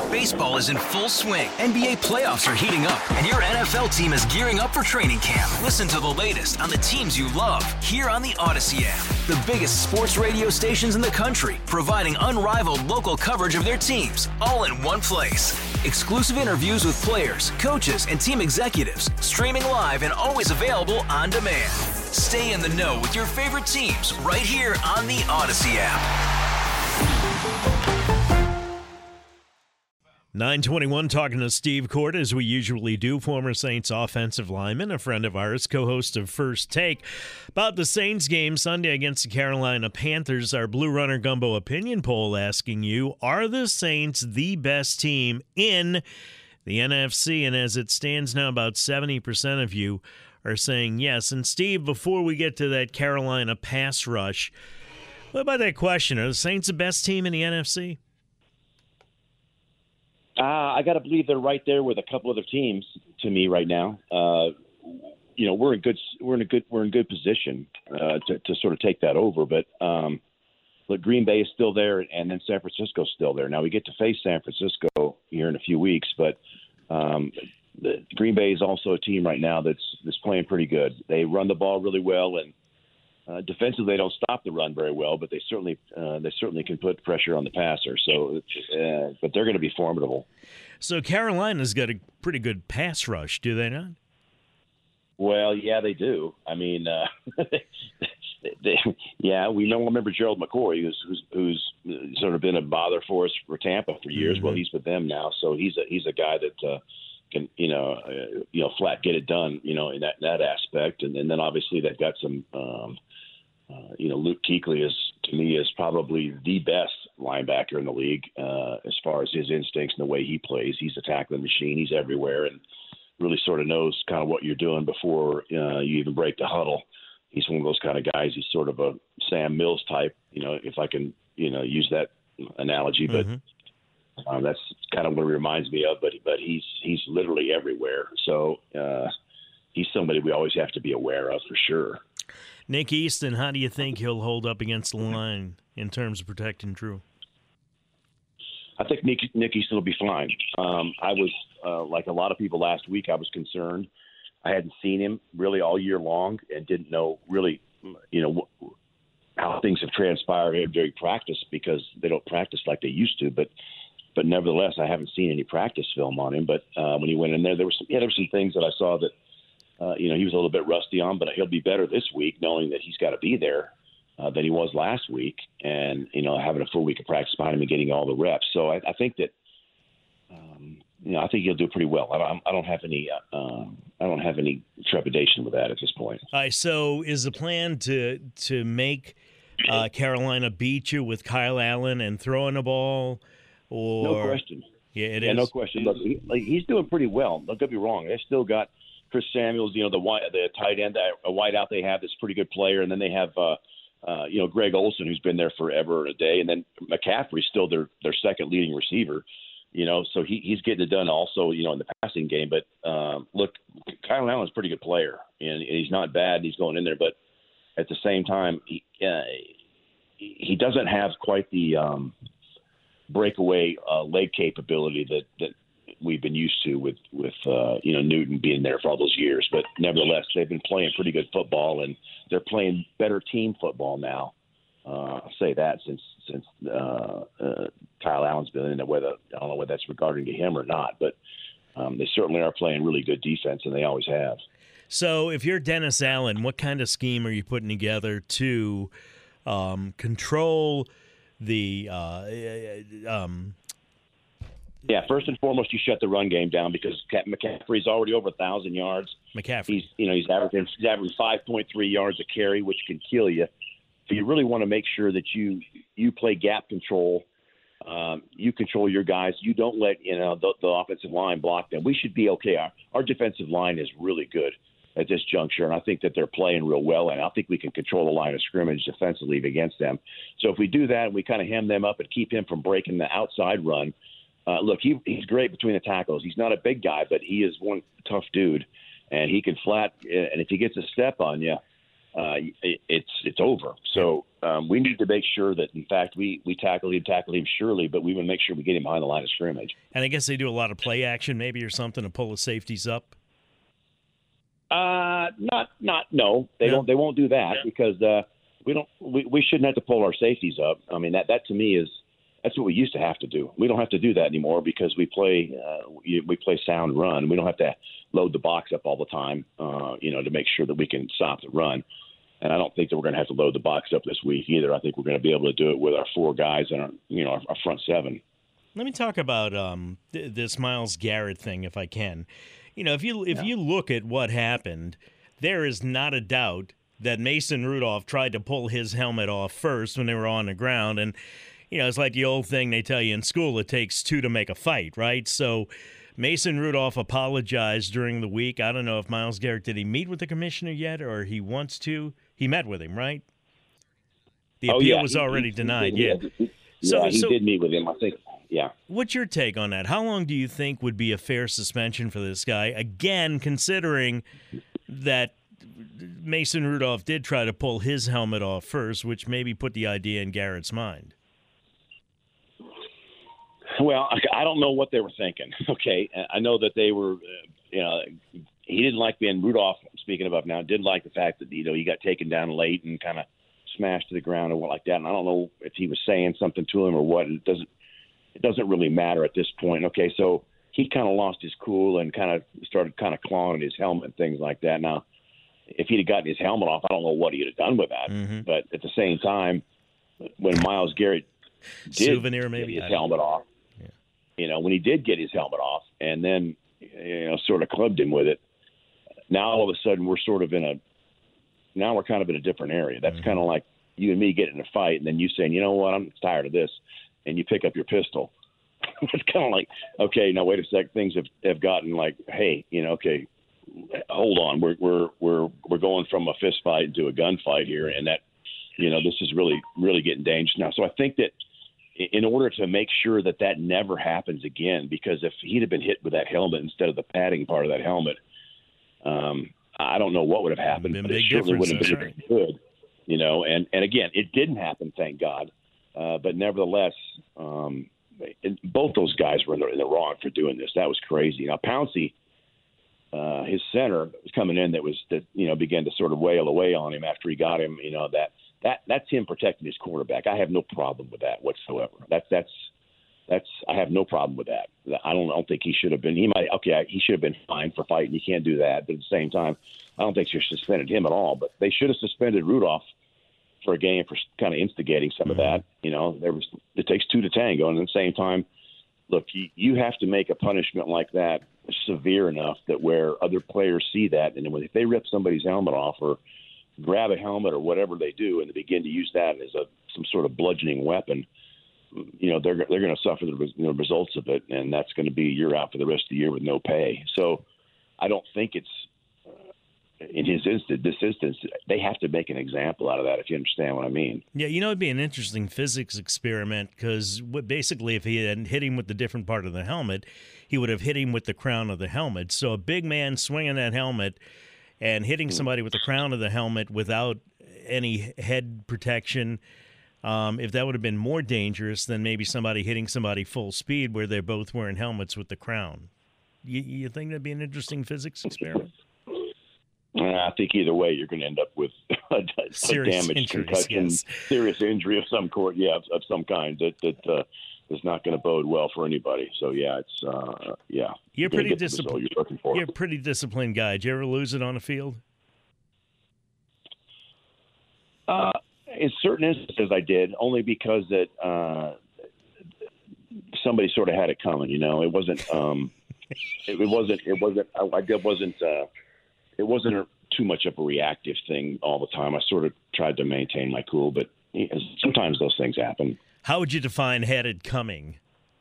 Baseball is in full swing. NBA playoffs are heating up, and your NFL team is gearing up for training camp. Listen to the latest on the teams you love here on the Odyssey app. The biggest sports radio stations in the country, providing unrivaled local coverage of their teams, all in one place. Exclusive interviews with players, coaches, and team executives, streaming live and always available on demand. Stay in the know with your favorite teams right here on the Odyssey app. 9:21, talking to Steve Court, as we usually do, former Saints offensive lineman, a friend of ours, co-host of First Take. About the Saints game Sunday against the Carolina Panthers, our Blue Runner Gumbo opinion poll asking you, are the Saints the best team in the NFC? And as it stands now, about 70% of you are saying yes. And Steve, before we get to that Carolina pass rush, what about that question? Are the Saints the best team in the NFC? I got to believe they're right there with a couple other teams to me right now. We're in good position to sort of take that over. But look, Green Bay is still there, and then San Francisco's still there. Now we get to face San Francisco here in a few weeks, but the Green Bay is also a team right now that's playing pretty good. They run the ball really well, and defensively, they don't stop the run very well, but they certainly can put pressure on the passer. So, but they're going to be formidable. So Carolina's got a pretty good pass rush, do they not? Well, yeah, they do. I mean, we remember Gerald McCoy, who's sort of been a bother for us for Tampa for years. Mm-hmm. Well, he's with them now, so he's a guy that can flat get it done, in that aspect, and then obviously they've got some. Luke Kuechly is probably the best linebacker in the league as far as his instincts and the way he plays. He's a tackling machine. He's everywhere and really sort of knows kind of what you're doing before you even break the huddle. He's one of those kind of guys. He's sort of a Sam Mills type, if I can, use that analogy. But that's kind of what it reminds me of. But he's literally everywhere. So he's somebody we always have to be aware of for sure. Nick Easton, how do you think he'll hold up against the line in terms of protecting Drew? I think Nick Easton will be fine. I was, like a lot of people last week, I was concerned. I hadn't seen him really all year long and didn't know really, how things have transpired during practice because they don't practice like they used to. But nevertheless, I haven't seen any practice film on him. But when he went in there, there were some things that I saw that, he was a little bit rusty on, but he'll be better this week knowing that he's got to be there than he was last week and, having a full week of practice behind him and getting all the reps. So I think that, I think he'll do pretty well. I don't have any trepidation with that at this point. All right, so is the plan to make Carolina beat you with Kyle Allen and throwing the ball? Or... No question. Yeah, it is. No question. Look, he's doing pretty well. Don't get me wrong. They still got Chris Samuels, the tight end, a wideout they have that's a pretty good player, and then they have Greg Olsen, who's been there forever and a day, and then McCaffrey's still their second leading receiver. So he's getting it done also, in the passing game. But look, Kyle Allen's a pretty good player, and he's not bad. He's going in there, but at the same time, he doesn't have quite the breakaway leg capability that we've been used to with Newton being there for all those years. But nevertheless, they've been playing pretty good football, and they're playing better team football now. I'll say that since Kyle Allen's been in there, I don't know whether that's regarding to him or not, but they certainly are playing really good defense, and they always have. So if you're Dennis Allen, what kind of scheme are you putting together to control the first and foremost, you shut the run game down because McCaffrey's already over 1,000 yards. McCaffrey, he's averaging 5.3 yards a carry, which can kill you. So you really want to make sure that you play gap control. You control your guys. You don't let the offensive line block them. We should be okay. Our defensive line is really good at this juncture, and I think that they're playing real well, and I think we can control the line of scrimmage defensively against them. So if we do that and we kind of hem them up and keep him from breaking the outside run, look, he's great between the tackles. He's not a big guy, but he is one tough dude, and he can flat. And if he gets a step on you, it's over. So we need to make sure that, in fact, we tackle him surely, but we want to make sure we get him behind the line of scrimmage. And I guess they do a lot of play action maybe or something to pull the safeties up? No. They won't do that because we shouldn't have to pull our safeties up. I mean, that to me that's what we used to have to do. We don't have to do that anymore because we play sound run. We don't have to load the box up all the time, to make sure that we can stop the run. And I don't think that we're going to have to load the box up this week either. I think we're going to be able to do it with our 4 guys and our front 7. Let me talk about this Myles Garrett thing, if I can. If you look at what happened, there is not a doubt that Mason Rudolph tried to pull his helmet off first when they were on the ground. And, it's like the old thing they tell you in school, it takes 2 to make a fight, right? So Mason Rudolph apologized during the week. I don't know if Myles Garrett, did he meet with the commissioner yet or he wants to? He met with him, right? The appeal was already denied, he did meet with him, I think. Yeah. What's your take on that? How long do you think would be a fair suspension for this guy? Again, considering that Mason Rudolph did try to pull his helmet off first, which maybe put the idea in Garrett's mind. Well, I don't know what they were thinking. Okay. I know that they were, he didn't like being Rudolph, speaking of now, didn't like the fact that, he got taken down late and kind of smashed to the ground and what like that. And I don't know if he was saying something to him or what. It doesn't really matter at this point. Okay, so he kind of lost his cool and kind of started kind of clawing at his helmet and things like that. Now, if he'd have gotten his helmet off, I don't know what he'd have done with that. Mm-hmm. But at the same time, when Myles Garrett did get his helmet off, when he did get his helmet off and then, sort of clubbed him with it, now all of a sudden we're kind of in a different area. That's kind of like you and me getting in a fight and then you saying, you know what, I'm tired of this. And you pick up your pistol. It's kind of like, okay, now wait a sec. Things have gotten like, hey, okay, hold on. We're going from a fist fight into a gunfight here, and that, this is really, really getting dangerous now. So I think that in order to make sure that never happens again, because if he'd have been hit with that helmet instead of the padding part of that helmet, I don't know what would have happened, but it certainly wouldn't have been good, And again, it didn't happen, thank God. But nevertheless, both those guys were in the wrong for doing this. That was crazy. Now Pouncey, his center was coming in that began to sort of wail away on him after he got him. That's him protecting his quarterback. I have no problem with that whatsoever. I have no problem with that. I don't think he should have been. He should have been fined for fighting. You can't do that. But at the same time, I don't think they should have suspended him at all. But they should have suspended Rudolph for a game for kind of instigating some of that. It takes 2 to tango. And at the same time, look, you have to make a punishment like that severe enough that where other players see that, and if they rip somebody's helmet off or grab a helmet or whatever they do and they begin to use that as some sort of bludgeoning weapon, they're going to suffer the results of it, and that's going to be you're out for the rest of the year with no pay. So I don't think it's in this instance, they have to make an example out of that, if you understand what I mean. Yeah, it'd be an interesting physics experiment because basically if he had hit him with the different part of the helmet, he would have hit him with the crown of the helmet. So a big man swinging that helmet and hitting somebody with the crown of the helmet without any head protection, if that would have been more dangerous than maybe somebody hitting somebody full speed where they're both wearing helmets with the crown. You think that'd be an interesting physics experiment? I think either way, you're going to end up with a damage, concussion, serious injury of some of some kind that is not going to bode well for anybody. So You're pretty disciplined. You're a pretty disciplined guy. Did you ever lose it on the field? In certain instances, I did, only because that somebody sort of had it coming. It wasn't. It wasn't too much of a reactive thing all the time. I sort of tried to maintain my cool, but sometimes those things happen. How would you define had it coming?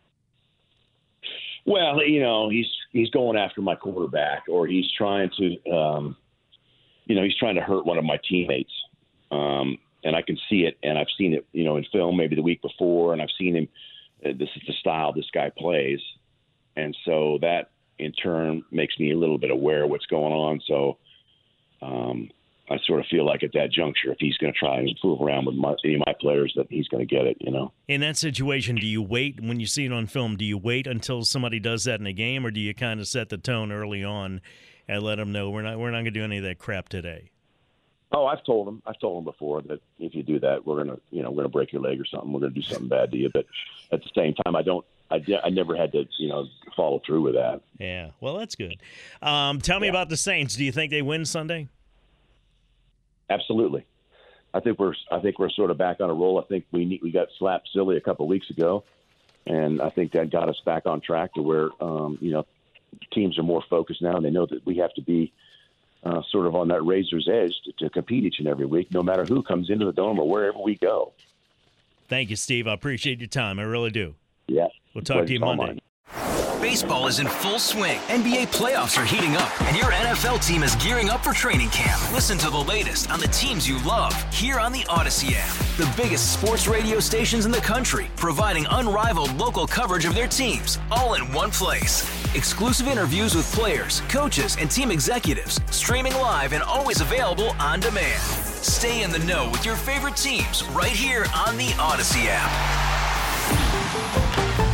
Well, he's going after my quarterback, or he's trying to, he's trying to hurt one of my teammates. And I can see it, and I've seen it, in film maybe the week before, and I've seen him. This is the style this guy plays, and so that in turn makes me a little bit aware of what's going on. So, I sort of feel like at that juncture, if he's going to try and prove around with any of my players, that he's going to get it, In that situation, do you wait when you see it on film? Do you wait until somebody does that in a game, or do you kind of set the tone early on and let them know we're not going to do any of that crap today? Oh, I've told him before that if you do that, we're going to break your leg or something. We're going to do something bad to you. But at the same time, I never had to, follow through with that. Yeah, well, that's good. Tell me about the Saints. Do you think they win Sunday? Absolutely. I think we're sort of back on a roll. I think we got slapped silly a couple of weeks ago, and I think that got us back on track to where teams are more focused now, and they know that we have to be sort of on that razor's edge to compete each and every week, no matter who comes into the Dome or wherever we go. Thank you, Steve. I appreciate your time. I really do. Yeah. We'll talk to you Monday. Baseball is in full swing. NBA playoffs are heating up, and your NFL team is gearing up for training camp. Listen to the latest on the teams you love here on the Odyssey app. The biggest sports radio stations in the country, providing unrivaled local coverage of their teams, all in one place. Exclusive interviews with players, coaches, and team executives, streaming live and always available on demand. Stay in the know with your favorite teams right here on the Odyssey app.